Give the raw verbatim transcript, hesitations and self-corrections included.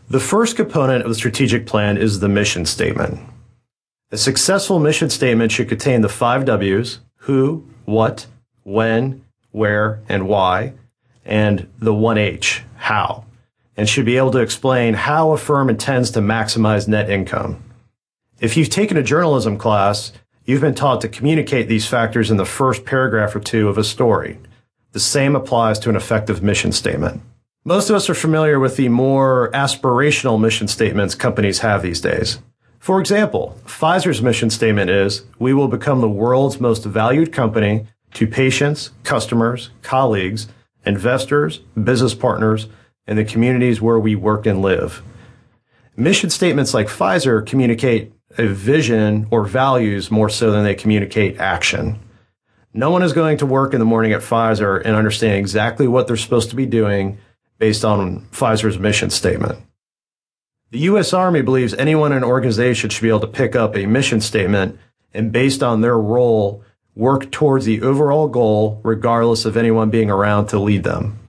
The first component of the strategic plan is the mission statement. A successful mission statement should contain the five W's: who, what, when, where, and why, and the one H, how, and should be able to explain how a firm intends to maximize net income. If you've taken a journalism class, you've been taught to communicate these factors in the first paragraph or two of a story. The same applies to an effective mission statement. Most of us are familiar with the more aspirational mission statements companies have these days. For example, Pfizer's mission statement is, "We will become the world's most valued company to patients, customers, colleagues, investors, business partners, and the communities where we work and live." Mission statements like Pfizer communicate a vision or values more so than they communicate action. No one is going to work in the morning at Pfizer and understand exactly what they're supposed to be doing based on Pfizer's mission statement. The U S Army believes anyone in an organization should be able to pick up a mission statement and, based on their role, work towards the overall goal regardless of anyone being around to lead them.